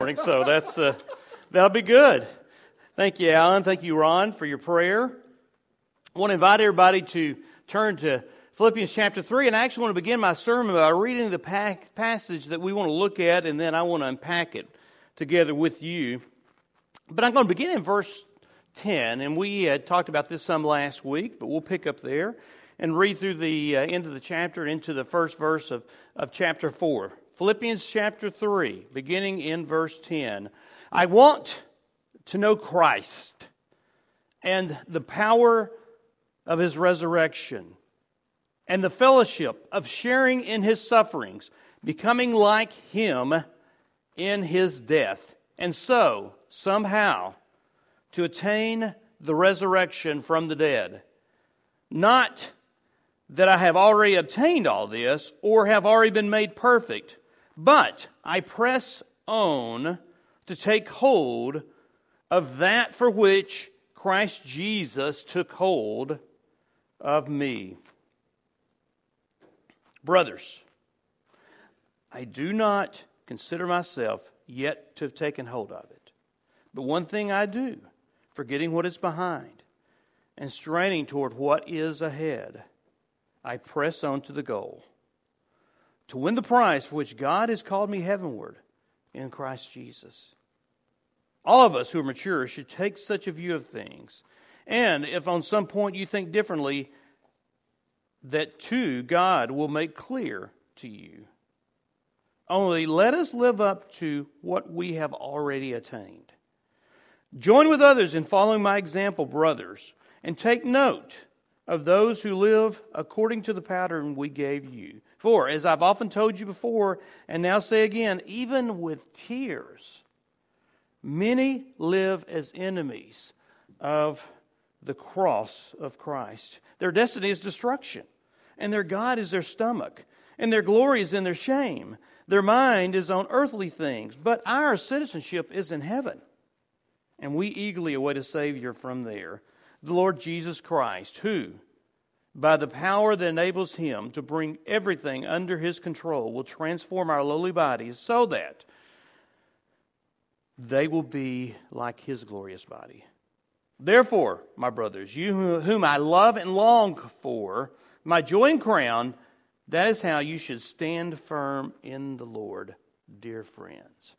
morning, so that'll be good. Thank you, Alan. Thank you, Ron, for your prayer. I want to invite everybody to turn to Philippians chapter 3, and I actually want to begin my sermon by reading the passage that we want to look at, and then I want to unpack it together with you. But I'm going to begin in verse 10, and we had talked about this some last week, but we'll pick up there and read through the end of the chapter and into the first verse of chapter 4. Philippians chapter 3, beginning in verse 10. I want to know Christ and the power of His resurrection and the fellowship of sharing in His sufferings, becoming like Him in His death, and so, somehow, to attain the resurrection from the dead. Not that I have already obtained all this or have already been made perfect, but I press on to take hold of that for which Christ Jesus took hold of me. Brothers, I do not consider myself yet to have taken hold of it. But one thing I do, forgetting what is behind and straining toward what is ahead, I press on to the goal, to win the prize for which God has called me heavenward in Christ Jesus. All of us who are mature should take such a view of things. And if on some point you think differently, that too God will make clear to you. Only let us live up to what we have already attained. Join with others in following my example, brothers, and take note of those who live according to the pattern we gave you. For, as I've often told you before, and now say again, even with tears, many live as enemies of the cross of Christ. Their destiny is destruction, and their God is their stomach, and their glory is in their shame. Their mind is on earthly things, but our citizenship is in heaven, and we eagerly await a Savior from there, the Lord Jesus Christ, who, by the power that enables Him to bring everything under His control, will transform our lowly bodies so that they will be like His glorious body. Therefore, my brothers, you whom I love and long for, my joy and crown, that is how you should stand firm in the Lord, dear friends.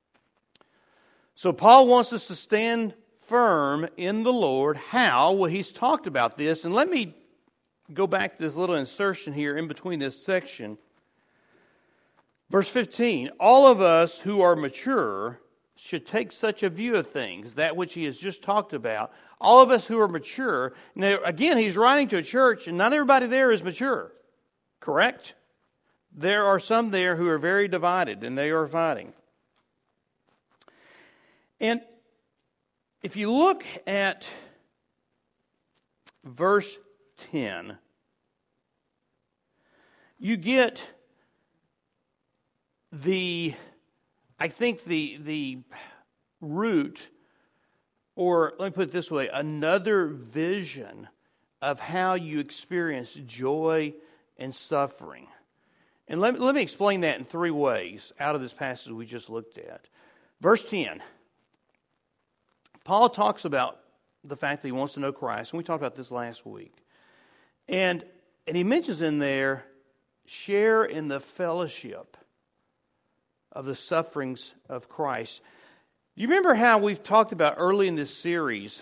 So Paul wants us to stand firm in the Lord. How? Well, he's talked about this. And let me go back to this little insertion here in between this section. Verse 15, all of us who are mature should take such a view of things, that which he has just talked about. All of us who are mature. Now, again, he's writing to a church, and not everybody there is mature. Correct? There are some there who are very divided, and they are fighting. And if you look at verse 10, you get the root, or let me put it this way, another vision of how you experience joy and suffering. And let me explain that in three ways out of this passage we just looked at. Verse 10, Paul talks about the fact that he wants to know Christ, and we talked about this last week. And he mentions in there, share in the fellowship of the sufferings of Christ. You remember how we've talked about early in this series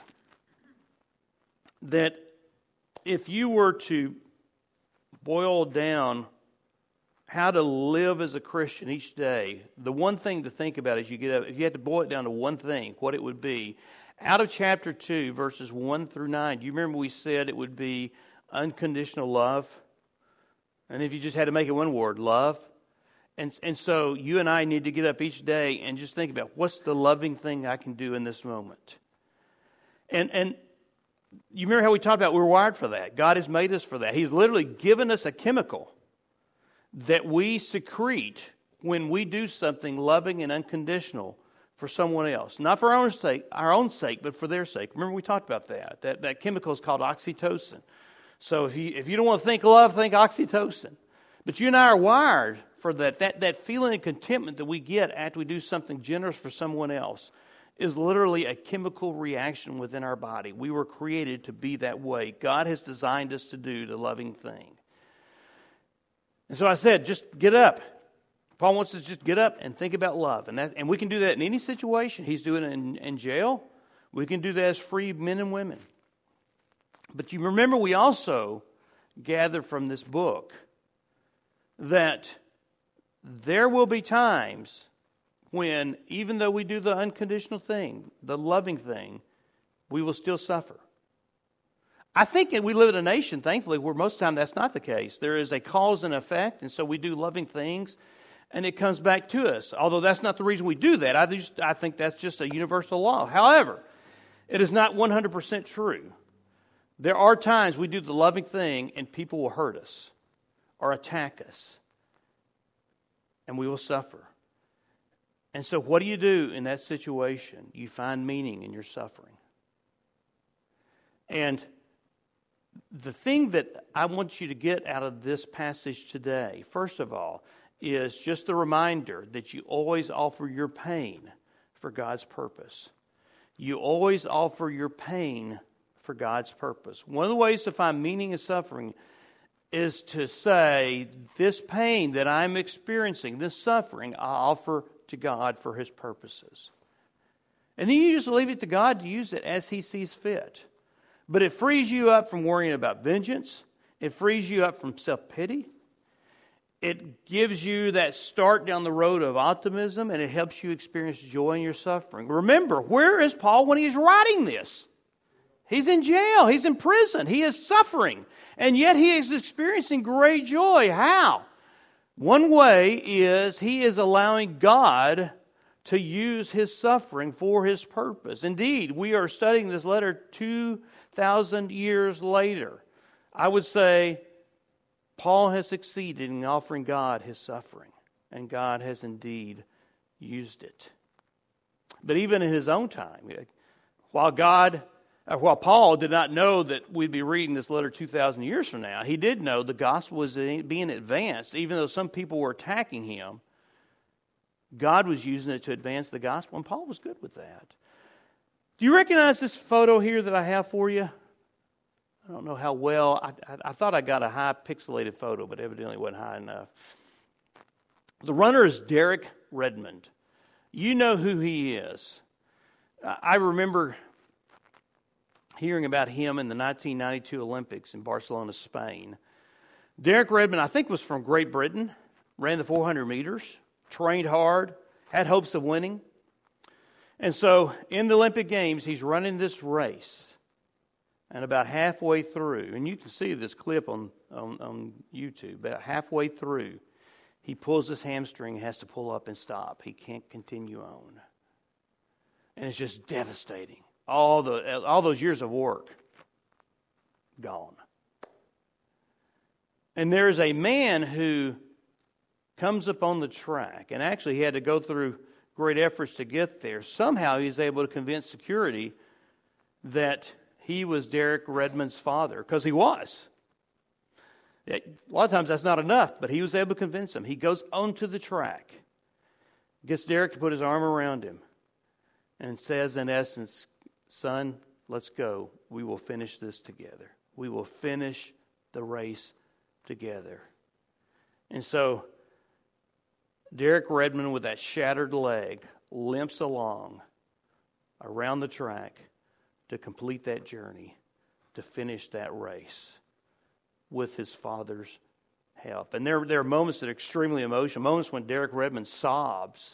that if you were to boil down how to live as a Christian each day, the one thing to think about as you get up, if you had to boil it down to one thing, what it would be, out of chapter 2, verses 1 through 9, do you remember we said it would be unconditional love? And if you just had to make it one word, love. And so you and I need to get up each day and just think about what's the loving thing I can do in this moment. And you remember how we talked about we're wired for that. God has made us for that. He's literally given us a chemical that we secrete when we do something loving and unconditional for someone else. Not for our own sake, but for their sake. Remember we talked about that. That chemical is called oxytocin. So if you don't want to think love, think oxytocin. But you and I are wired for that. That feeling of contentment that we get after we do something generous for someone else is literally a chemical reaction within our body. We were created to be that way. God has designed us to do the loving thing. And so I said, just get up. Paul wants us to just get up and think about love. And we can do that in any situation. He's doing it in jail. We can do that as free men and women. But you remember, we also gather from this book that there will be times when, even though we do the unconditional thing, the loving thing, we will still suffer. I think that we live in a nation, thankfully, where most of the time that's not the case. There is a cause and effect, and so we do loving things, and it comes back to us. Although that's not the reason we do that. I think that's just a universal law. However, it is not 100% true. There are times we do the loving thing, and people will hurt us or attack us, and we will suffer. And so what do you do in that situation? You find meaning in your suffering. And the thing that I want you to get out of this passage today, first of all, is just the reminder that you always offer your pain for God's purpose. You always offer your pain for God's purpose. One of the ways to find meaning in suffering is to say, this pain that I'm experiencing, this suffering, I offer to God for His purposes. And then you just leave it to God to use it as He sees fit. But it frees you up from worrying about vengeance. It frees you up from self-pity. It gives you that start down the road of optimism, and it helps you experience joy in your suffering. Remember, where is Paul when he's writing this? He's in jail. He's in prison. He is suffering. And yet he is experiencing great joy. How? One way is he is allowing God to use his suffering for His purpose. Indeed, we are studying this letter 2,000 years later. I would say Paul has succeeded in offering God his suffering, and God has indeed used it. But even in his own time, while Paul did not know that we'd be reading this letter 2,000 years from now, he did know the gospel was being advanced. Even though some people were attacking him, God was using it to advance the gospel, and Paul was good with that. Do you recognize this photo here that I have for you? I don't know how well. I thought I got a high pixelated photo, but evidently it wasn't high enough. The runner is Derek Redmond. You know who he is. I remember hearing about him in the 1992 Olympics in Barcelona, Spain. Derek Redmond, I think, was from Great Britain, ran the 400 meters, trained hard, had hopes of winning. And so in the Olympic Games, he's running this race. And about halfway through, and you can see this clip on YouTube, about halfway through, he pulls his hamstring and has to pull up and stop. He can't continue on. And it's just devastating. All those years of work, gone. And there's a man who comes up on the track, and actually he had to go through great efforts to get there. Somehow he's able to convince security that he was Derek Redmond's father, because he was. A lot of times that's not enough, but he was able to convince him. He goes onto the track, gets Derek to put his arm around him, and says, in essence, son, let's go. We will finish this together. We will finish the race together. And so Derek Redmond, with that shattered leg, limps along around the track to complete that journey, to finish that race with his father's help. And there are moments that are extremely emotional, moments when Derek Redmond sobs,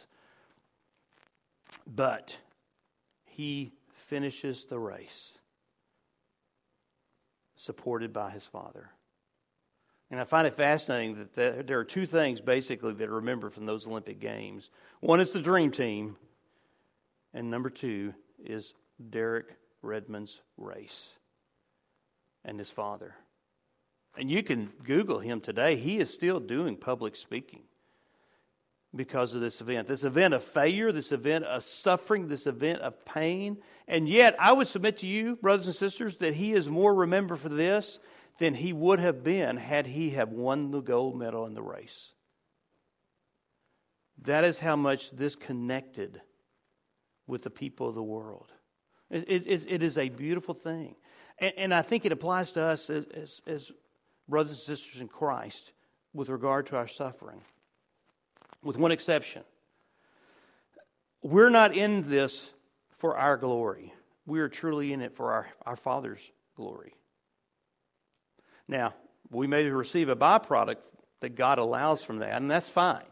but he finishes the race supported by his father. And I find it fascinating that there are two things basically that I remember from those Olympic Games. One is the dream team, and number two is Derek Redmond's race and his father. And you can Google him today. He is still doing public speaking because of this event of failure, this event of suffering, this event of pain. And yet, I would submit to you, brothers and sisters, that he is more remembered for this than he would have been had he have won the gold medal in the race. That is how much this connected with the people of the world. It is a beautiful thing. And I think it applies to us as brothers and sisters in Christ with regard to our suffering. With one exception. We're not in this for our glory. We are truly in it for our Father's glory. Now, we may receive a byproduct that God allows from that, and that's fine.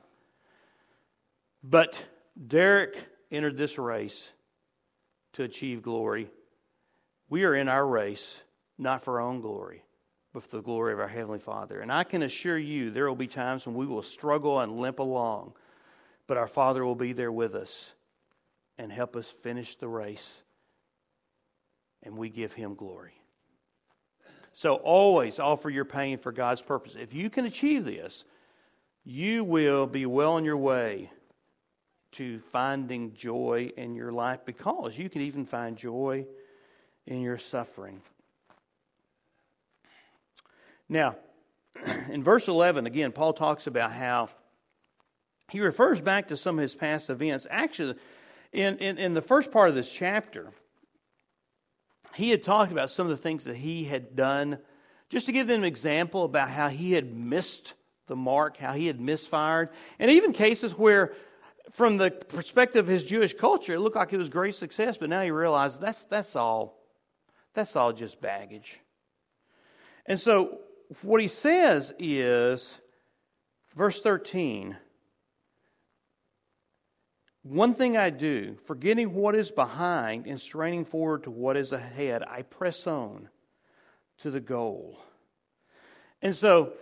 But Derek entered this race to achieve glory. We are in our race, not for our own glory, but for the glory of our Heavenly Father. And I can assure you there will be times when we will struggle and limp along, but our Father will be there with us and help us finish the race, and we give Him glory. So always offer your pain for God's purpose. If you can achieve this, you will be well on your way to finding joy in your life, because you can even find joy in your suffering. Now, in verse 11, again, Paul talks about how he refers back to some of his past events. Actually, in the first part of this chapter, he had talked about some of the things that he had done, just to give them an example about how he had missed the mark, how he had misfired, and even cases where, from the perspective of his Jewish culture, it looked like it was great success, but now he realized that's all just baggage. And so what he says is, verse 13, one thing I do, forgetting what is behind and straining forward to what is ahead, I press on to the goal. And so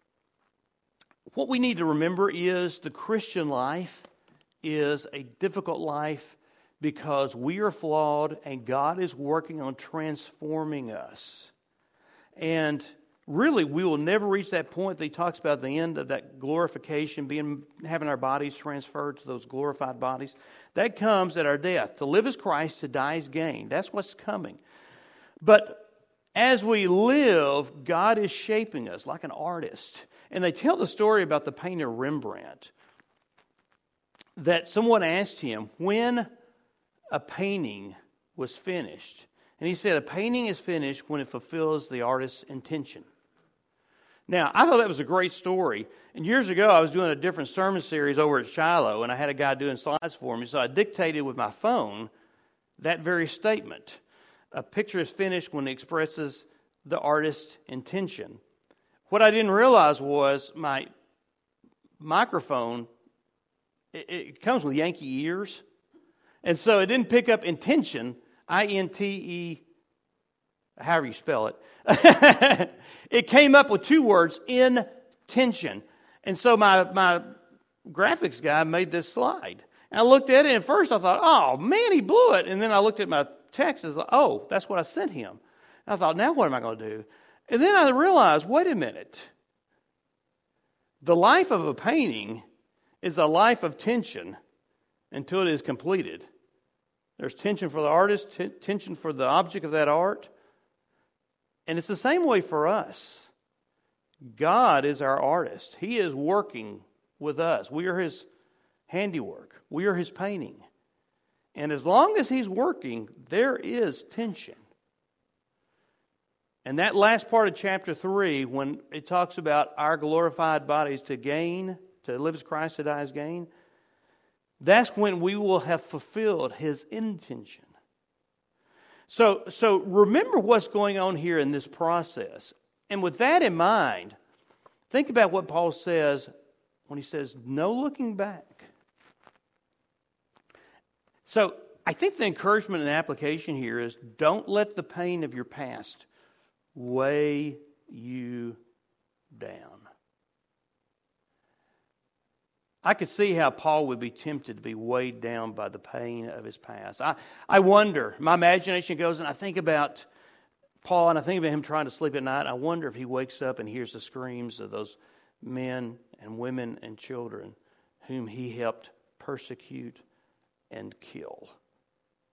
what we need to remember is the Christian life is a difficult life because we are flawed and God is working on transforming us. And really, we will never reach that point that he talks about at the end of that glorification, having our bodies transferred to those glorified bodies. That comes at our death. To live as Christ, to die as gain. That's what's coming. But as we live, God is shaping us like an artist. And they tell the story about the painter Rembrandt, that someone asked him when a painting was finished. And he said, a painting is finished when it fulfills the artist's intention. Now, I thought that was a great story. And years ago, I was doing a different sermon series over at Shiloh, and I had a guy doing slides for me. So I dictated with my phone that very statement. A picture is finished when it expresses the artist's intention. What I didn't realize was my microphone, it comes with Yankee ears. And so it didn't pick up intention, I-N-T-E, however you spell it. It came up with two words, intention. And so my graphics guy made this slide. And I looked at it, and at first I thought, oh, man, he blew it. And then I looked at my text, and I was like, oh, that's what I sent him. And I thought, now what am I going to do? And then I realized, wait a minute. The life of a painting is a life of tension until it is completed. There's tension for the artist, tension for the object of that art. And it's the same way for us. God is our artist. He is working with us. We are His handiwork. We are His painting. And as long as He's working, there is tension. And that last part of chapter 3, when it talks about our glorified bodies to gain, to live as Christ, to die as gain, that's when we will have fulfilled His intention. So remember what's going on here in this process. And with that in mind, think about what Paul says when he says, no looking back. So I think the encouragement and application here is, don't let the pain of your past weigh you down. I could see how Paul would be tempted to be weighed down by the pain of his past. I wonder, my imagination goes, and I think about Paul, and I think about him trying to sleep at night. I wonder if he wakes up and hears the screams of those men and women and children whom he helped persecute and kill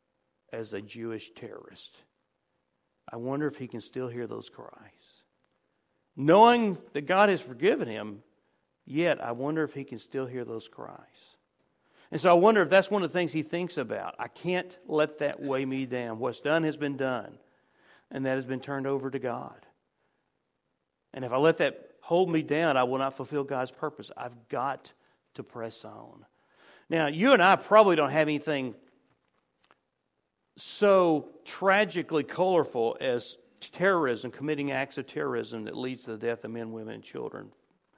as a Jewish terrorist. I wonder if he can still hear those cries. knowing that God has forgiven him, yet I wonder if he can still hear those cries. And so I wonder if that's one of the things he thinks about. I can't let that weigh me down. What's done has been done, and that has been turned over to God. And if I let that hold me down, I will not fulfill God's purpose. I've got to press on. Now, you and I probably don't have anything so tragically colorful as terrorism, committing acts of terrorism that leads to the death of men, women, and children.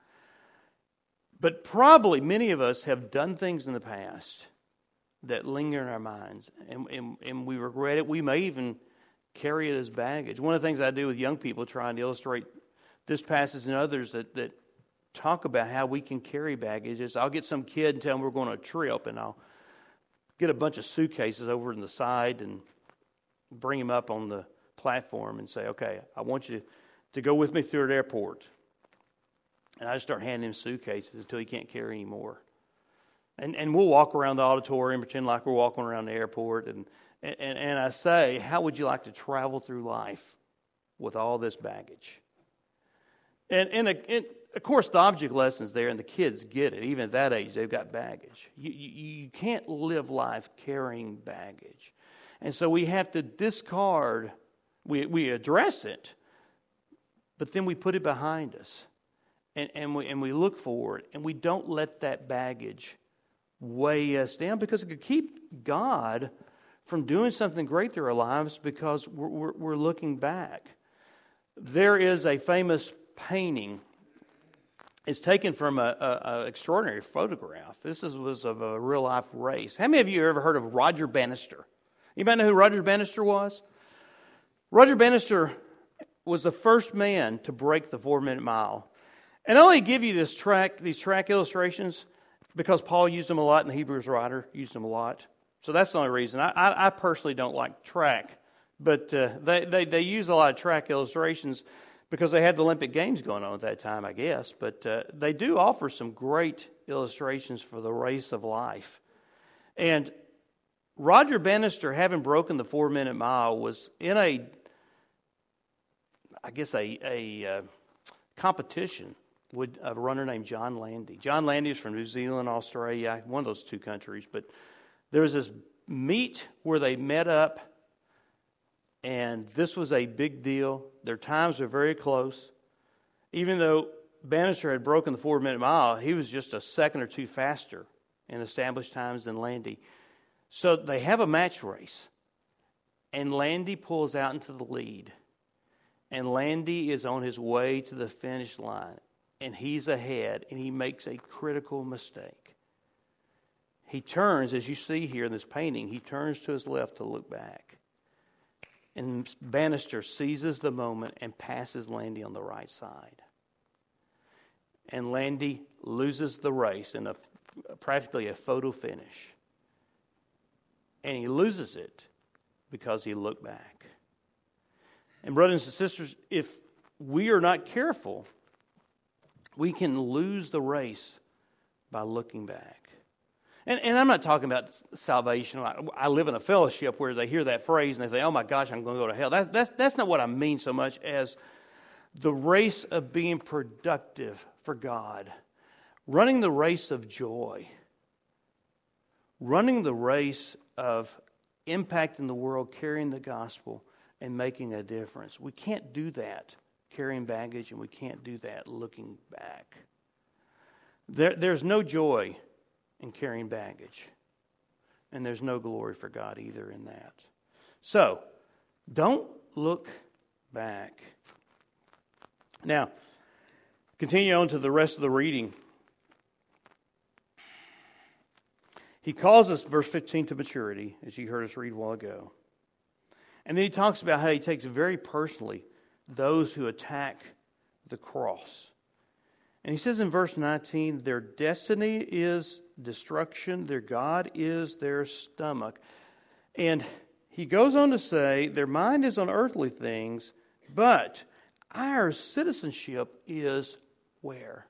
But probably many of us have done things in the past that linger in our minds, and we regret it. We may even carry it as baggage. One of the things I do with young people trying to illustrate this passage and others that talk about how we can carry baggage is I'll get some kid and tell them we're going on a trip, and I'll get a bunch of suitcases over on the side and bring them up on the platform and say, okay, I want you to go with me through the airport. And I just start handing him suitcases until he can't carry anymore. And we'll walk around the auditorium, pretend like we're walking around the airport. And I say, how would you like to travel through life with all this baggage? And of course, the object lesson's there, and the kids get it. Even at that age, they've got baggage. You can't live life carrying baggage. And so we have to discard, we address it, but then we put it behind us. And we look forward, and we don't let that baggage weigh us down, because it could keep God from doing something great through our lives because we're looking back. There is a famous painting. It's taken from an extraordinary photograph. This was of a real-life race. How many of you have ever heard of Roger Bannister? Anybody know who Roger Bannister was? Roger Bannister was the first man to break the 4-minute mile. And I only give you these track illustrations because Paul used them a lot, and the Hebrews writer used them a lot. So that's the only reason. I personally don't like track, but they use a lot of track illustrations because they had the Olympic Games going on at that time, I guess. But they do offer some great illustrations for the race of life. And Roger Bannister, having broken the 4-minute mile, was in a competition with a runner named John Landy. John Landy is from New Zealand, Australia, one of those two countries. But there was this meet where they met up, and this was a big deal. Their times were very close. Even though Bannister had broken the 4-minute mile, he was just a second or two faster in established times than Landy. So they have a match race, and Landy pulls out into the lead. And Landy is on his way to the finish line, and he's ahead, and he makes a critical mistake. He turns, as you see here in this painting, he turns to his left to look back. And Bannister seizes the moment and passes Landy on the right side. And Landy loses the race in practically a photo finish. And he loses it because he looked back. And brothers and sisters, if we are not careful, we can lose the race by looking back. And I'm not talking about salvation. I live in a fellowship where they hear that phrase and they say, oh my gosh, I'm going to go to hell. That's not what I mean so much as the race of being productive for God. Running the race of joy. Running the race of impacting the world, carrying the gospel, and making a difference. We can't do that carrying baggage, and we can't do that looking back. There's no joy in carrying baggage, and there's no glory for God either in that. So, don't look back. Now, continue on to the rest of the reading. He calls us, verse 15, to maturity, as you heard us read a while ago. And then he talks about how he takes very personally those who attack the cross. And he says in verse 19, their destiny is destruction, their God is their stomach. And he goes on to say, their mind is on earthly things, but our citizenship is where?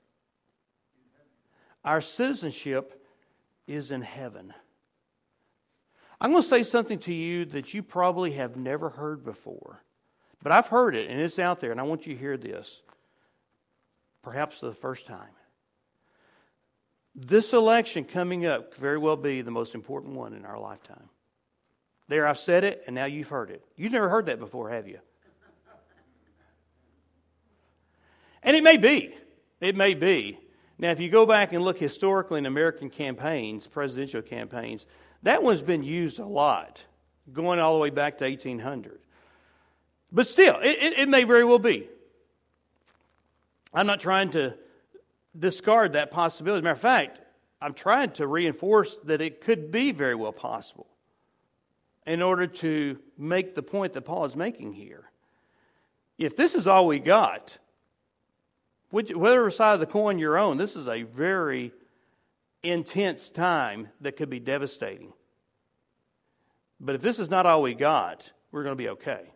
Our citizenship is in heaven. I'm going to say something to you that you probably have never heard before. But I've heard it, and it's out there, and I want you to hear this. perhaps for the first time. This election coming up could very well be the most important one in our lifetime. There, I've said it, and now you've heard it. You've never heard that before, have you? And it may be. It may be. Now, if you go back and look historically in American campaigns, presidential campaigns, that one's been used a lot, going all the way back to 1800. But still, it may very well be. I'm not trying to discard that possibility. As a matter of fact, I'm trying to reinforce that it could be very well possible in order to make the point that Paul is making here. If this is all we got, whatever side of the coin you're on, this is a very intense time that could be devastating. But if this is not all we got, we're going to be okay.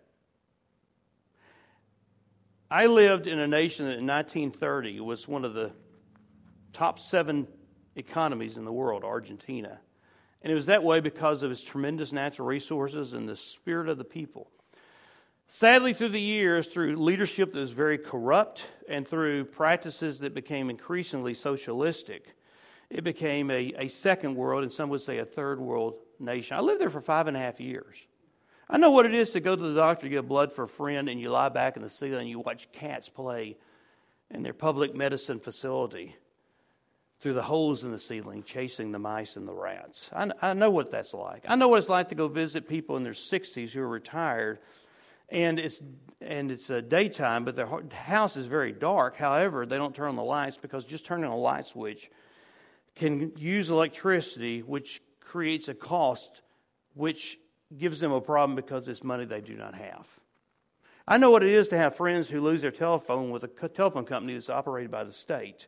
I lived in a nation that in 1930 was one of the top 7 economies in the world, Argentina. And it was that way because of its tremendous natural resources and the spirit of the people. Sadly, through the years, through leadership that was very corrupt and through practices that became increasingly socialistic, it became a second world, and some would say a third world nation. I lived there for 5.5 years. I know what it is to go to the doctor to get blood for a friend, and you lie back in the ceiling and you watch cats play in their public medicine facility through the holes in the ceiling, chasing the mice and the rats. I know what that's like. I know what it's like to go visit people in their 60s who are retired, and it's daytime, but their house is very dark. However, they don't turn on the lights because just turning on a light switch can use electricity, which creates a cost, which gives them a problem because it's money they do not have. I know what it is to have friends who lose their telephone with a telephone company that's operated by the state.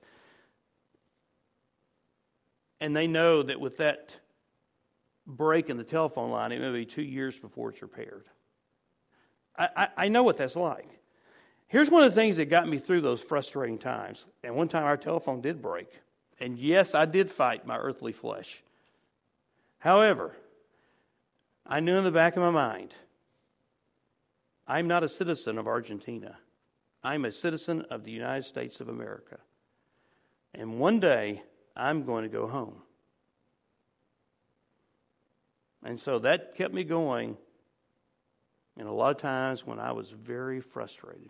And they know that with that break in the telephone line, it may be 2 years before it's repaired. I know what that's like. Here's one of the things that got me through those frustrating times. And one time our telephone did break. And yes, I did fight my earthly flesh. However, I knew in the back of my mind, I'm not a citizen of Argentina. I'm a citizen of the United States of America. And one day, I'm going to go home. And so that kept me going in a lot of times when I was very frustrated.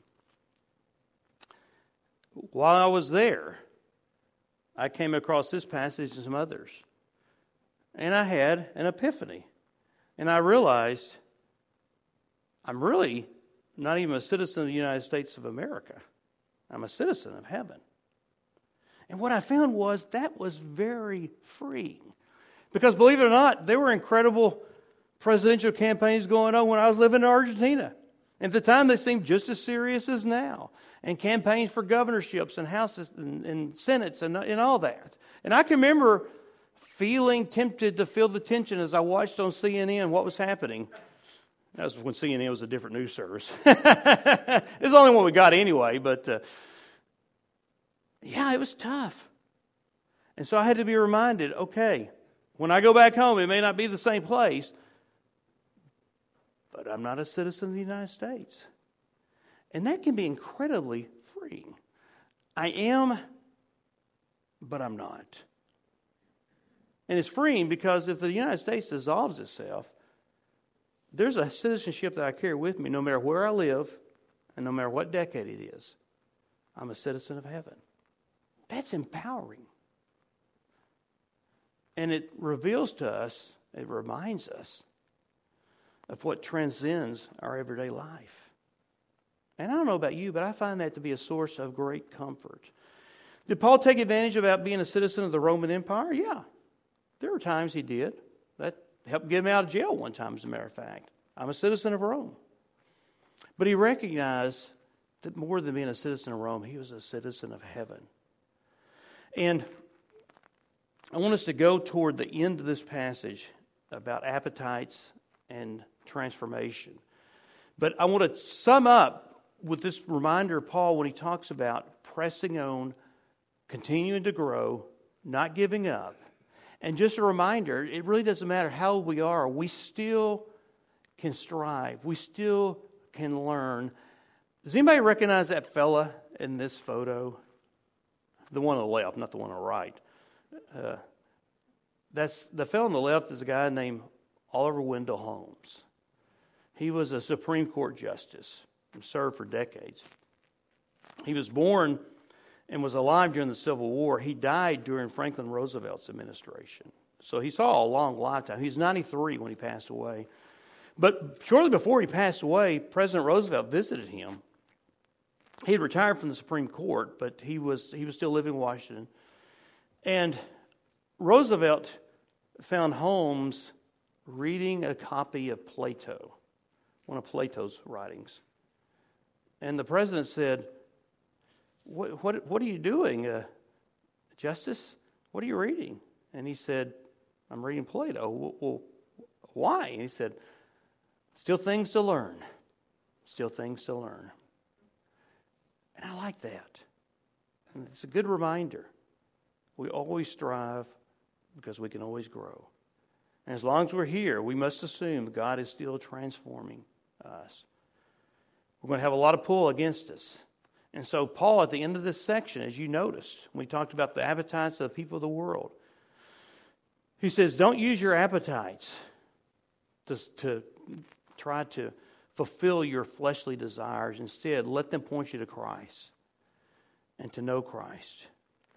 While I was there, I came across this passage and some others. And I had an epiphany. And I realized I'm really not even a citizen of the United States of America. I'm a citizen of heaven. And what I found was that was very freeing. Because believe it or not, there were incredible presidential campaigns going on when I was living in Argentina. And at the time, they seemed just as serious as now. And campaigns for governorships and houses and senates and all that. And I can remember feeling tempted to feel the tension as I watched on CNN what was happening. That was when CNN was a different news service. It was the only one we got anyway, but yeah, it was tough. And so I had to be reminded, okay, when I go back home, it may not be the same place, but I'm not a citizen of the United States. And that can be incredibly freeing. I am, but I'm not. And it's freeing because if the United States dissolves itself, there's a citizenship that I carry with me no matter where I live and no matter what decade it is. I'm a citizen of heaven. That's empowering. And it reveals to us, it reminds us of what transcends our everyday life. And I don't know about you, but I find that to be a source of great comfort. Did Paul take advantage about being a citizen of the Roman Empire? Yeah. There were times he did. That helped get him out of jail one time, as a matter of fact. I'm a citizen of Rome. But he recognized that more than being a citizen of Rome, he was a citizen of heaven. And I want us to go toward the end of this passage about appetites and transformation. But I want to sum up with this reminder of Paul when he talks about pressing on, continuing to grow, not giving up. And just a reminder, it really doesn't matter how old we are, we still can strive. We still can learn. Does anybody recognize that fella in this photo? the one on the left, not the one on the right. That's the fellow on the left is a guy named Oliver Wendell Holmes. He was a Supreme Court justice and served for decades. He was born and was alive during the Civil War. He died during Franklin Roosevelt's administration. So he saw a long lifetime. He was 93 when he passed away. But shortly before he passed away, President Roosevelt visited him. He had retired from the Supreme Court, but he was still living in Washington. And Roosevelt found Holmes reading a copy of Plato, one of Plato's writings. And the president said, What are you doing, Justice? What are you reading? And he said, I'm reading Plato. Well, why? And he said, still things to learn. Still things to learn. And I like that. And it's a good reminder. We always strive because we can always grow. And as long as we're here, we must assume God is still transforming us. We're going to have a lot of pull against us. And so Paul, at the end of this section, as you noticed, when we talked about the appetites of the people of the world, he says, don't use your appetites to try to fulfill your fleshly desires. Instead, let them point you to Christ and to know Christ.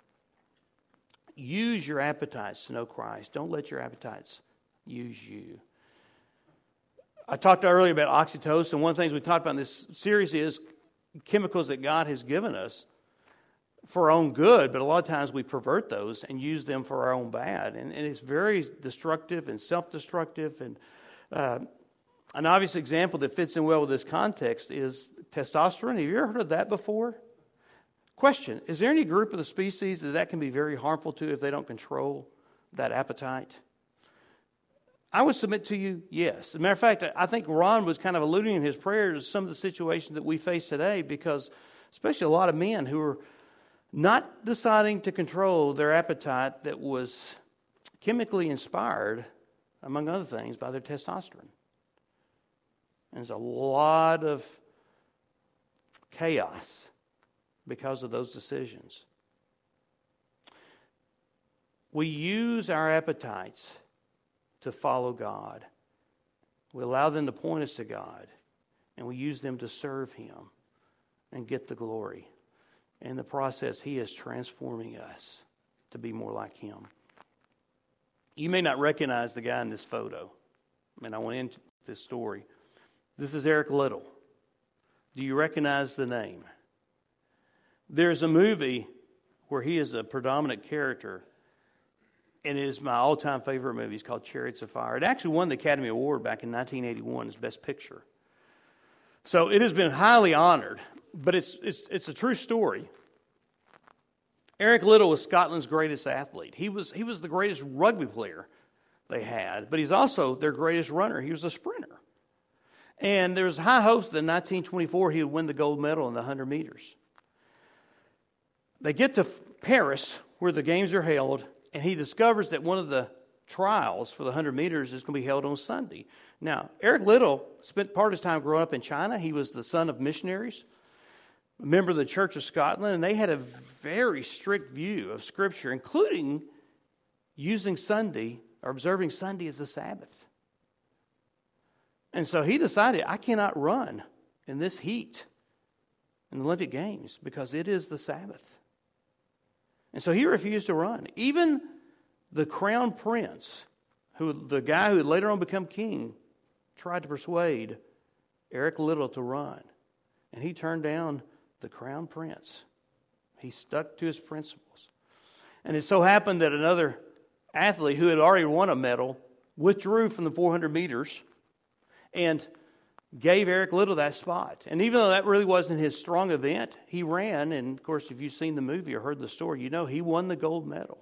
Use your appetites to know Christ. Don't let your appetites use you. I talked earlier about oxytocin. One of the things we talked about in this series is chemicals that God has given us for our own good, but a lot of times we pervert those and use them for our own bad. And it's very destructive and self-destructive. And an obvious example that fits in well with this context is testosterone. Have you ever heard of that before? Question, is there any group of the species that can be very harmful to if they don't control that appetite? I would submit to you, yes. As a matter of fact, I think Ron was kind of alluding in his prayer to some of the situations that we face today, because especially a lot of men who are not deciding to control their appetite that was chemically inspired, among other things, by their testosterone. And there's a lot of chaos because of those decisions. We use our appetites to follow God. We allow them to point us to God, and we use them to serve Him and get the glory. In the process, He is transforming us to be more like Him. You may not recognize the guy in this photo. I went into this story. This is Eric Liddell. Do you recognize the name? There's a movie where he is a predominant character, and it is my all-time favorite movie. It's called Chariots of Fire. It actually won the Academy Award back in 1981 as Best Picture. So it has been highly honored, but it's a true story. Eric Liddell was Scotland's greatest athlete. He was the greatest rugby player they had, but he's also their greatest runner. He was a sprinter. And there was high hopes that in 1924 he would win the gold medal in the 100 meters. They get to Paris, where the games are held, and he discovers that one of the trials for the 100 meters is going to be held on Sunday. Now, Eric Liddell spent part of his time growing up in China. He was the son of missionaries, a member of the Church of Scotland, and they had a very strict view of Scripture, including using Sunday or observing Sunday as a Sabbath. And so he decided, I cannot run in this heat in the Olympic Games because it is the Sabbath. And so he refused to run. Even the crown prince, the guy who would later on become king, tried to persuade Eric Liddell to run. And he turned down the crown prince. He stuck to his principles. And it so happened that another athlete who had already won a medal withdrew from the 400 meters and gave Eric Liddell that spot. And even though that really wasn't his strong event, he ran. And, of course, if you've seen the movie or heard the story, you know he won the gold medal.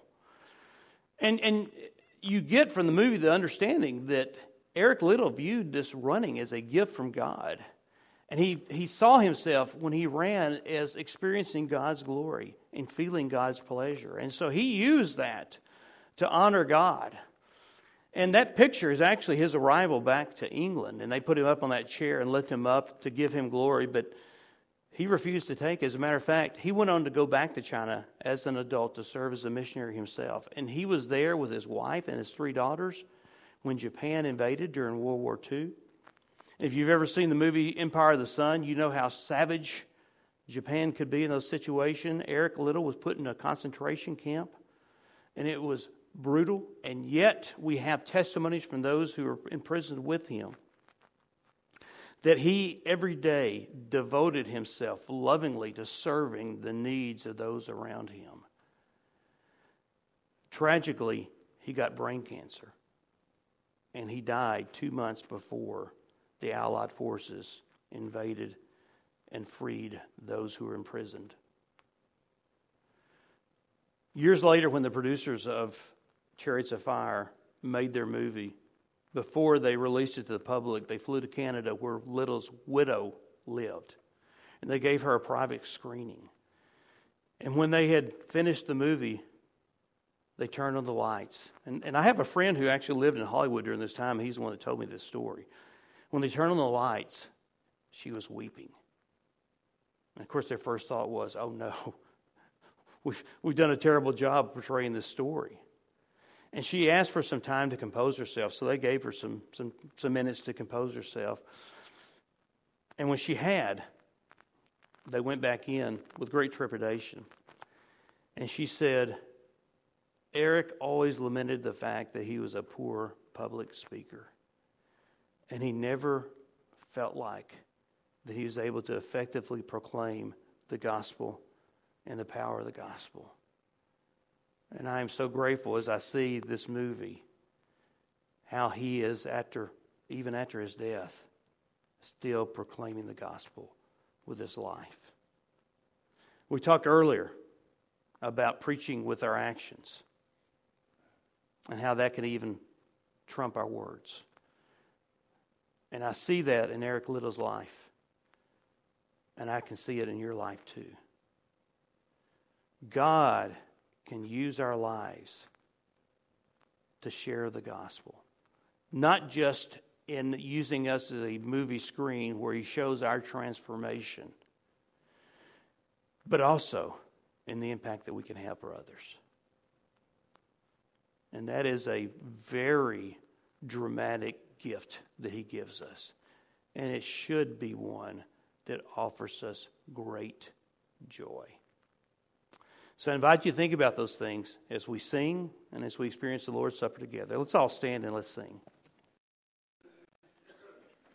And you get from the movie the understanding that Eric Liddell viewed this running as a gift from God. And he saw himself, when he ran, as experiencing God's glory and feeling God's pleasure. And so he used that to honor God. And that picture is actually his arrival back to England. And they put him up on that chair and lift him up to give him glory. But he refused to take it. As a matter of fact, he went on to go back to China as an adult to serve as a missionary himself. And he was there with his wife and his 3 daughters when Japan invaded during World War II. If you've ever seen the movie Empire of the Sun, you know how savage Japan could be in those situations. Eric Liddell was put in a concentration camp, and it was brutal. And yet we have testimonies from those who were imprisoned with him that he every day devoted himself lovingly to serving the needs of those around him. Tragically, he got brain cancer, and he died 2 months before the Allied forces invaded and freed those who were imprisoned. Years later, when the producers of Chariots of Fire made their movie, before they released it to the public, they flew to Canada where Little's widow lived. And they gave her a private screening. And when they had finished the movie, they turned on the lights. And I have a friend who actually lived in Hollywood during this time. He's the one that told me this story. When they turned on the lights, she was weeping. And of course, their first thought was, oh no, we've done a terrible job portraying this story. And she asked for some time to compose herself, so they gave her some minutes to compose herself. And when she had, they went back in with great trepidation. And she said, Eric always lamented the fact that he was a poor public speaker. And he never felt like that he was able to effectively proclaim the gospel and the power of the gospel. And I am so grateful as I see this movie, how he is, even after his death, still proclaiming the gospel with his life. We talked earlier about preaching with our actions and how that can even trump our words. And I see that in Eric Little's life. And I can see it in your life too. God can use our lives to share the gospel. Not just in using us as a movie screen where he shows our transformation, but also in the impact that we can have for others. And that is a very dramatic gift that he gives us. And it should be one that offers us great joy. So I invite you to think about those things as we sing and as we experience the Lord's Supper together. Let's all stand and let's sing.